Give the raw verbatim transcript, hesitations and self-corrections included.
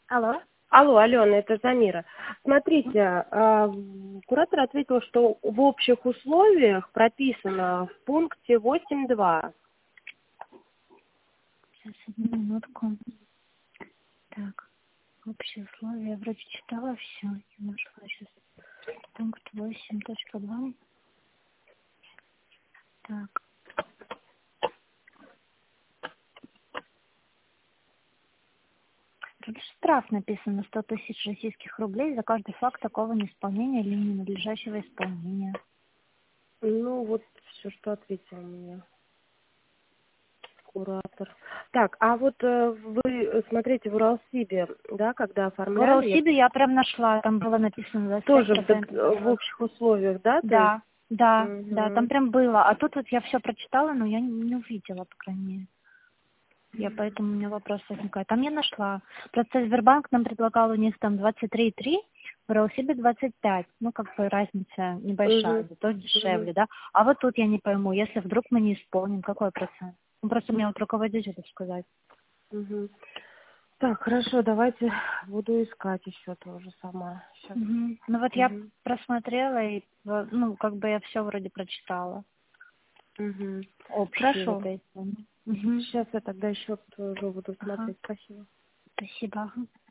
Алло. Алло, Алена, это Замира. Смотрите, а, куратор ответил, что в общих условиях прописано в пункте восемь два. Сейчас, одну минутку. Так, общие условия. Я вроде читала все. Я нашла сейчас. Пункт восемь точка два. Так. Тут штраф написано сто тысяч российских рублей за каждый факт такого неисполнения или ненадлежащего исполнения. Ну, вот все, что ответил мне куратор. Так, а вот э, вы, э, смотрите, в Уралсибе, да, когда В оформляли, я Уралсибе я прям нашла, там было написано двадцать пять тоже в, дог- процентов. в общих условиях, да, то есть? Да, да, да, там Угу. прям было. А тут вот я все прочитала, но я не, не увидела, по крайней мере. Я поэтому у меня вопрос возникает. Там я нашла. Просто Сбербанк нам предлагал у них там двадцать три и три, в Уралсибе двадцать пять. Ну, как бы разница небольшая, Угу. зато дешевле, да? А вот тут я не пойму, если вдруг мы не исполним, какой процент? Ну, просто мне вот руководитель сказать. Угу. Так, хорошо, давайте буду искать еще тоже сама. Сейчас. Мгм. Ну вот я Угу. просмотрела и, э, ну, как бы я все вроде прочитала. Угу. Общие вот Хорошо. эти. Угу. Сейчас я тогда еще тоже буду Ага, смотреть. Спасибо. спасибо.